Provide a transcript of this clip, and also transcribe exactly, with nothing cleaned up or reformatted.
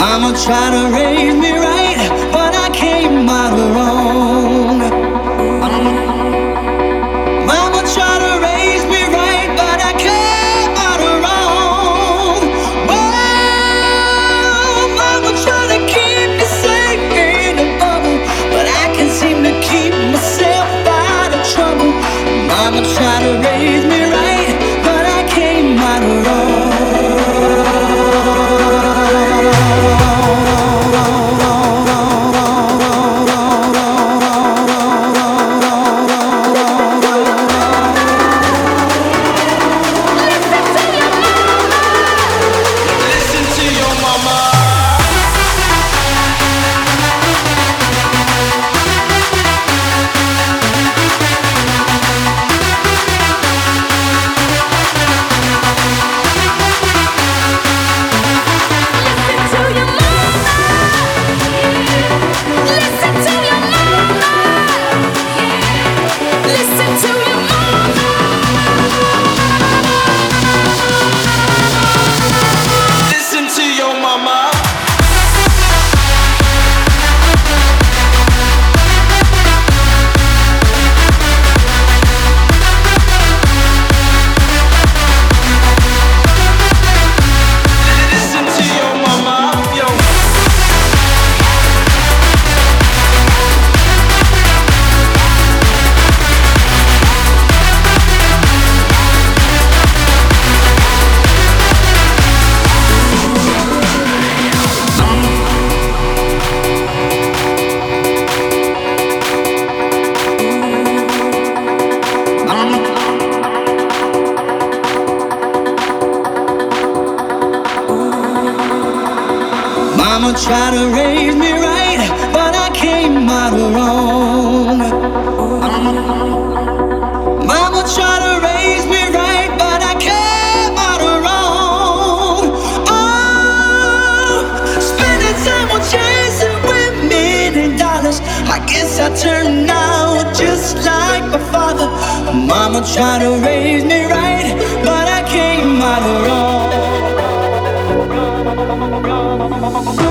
Mama tried to raise me right, but I came out wrong. Mama tried to raise me right, but I came out wrong. Well, Mama tried to keep me safe in a bubble, but I can't seem to keep myself out of trouble. Mama tried to raise me right, but I came out wrong. Mama tried to raise me right, but I came out wrong. Mama tried to raise me right, but I came out wrong. Oh, spending time on chasing women and dollars. I guess I turned out just like my father. Mama tried to raise me right, but I came out wrong.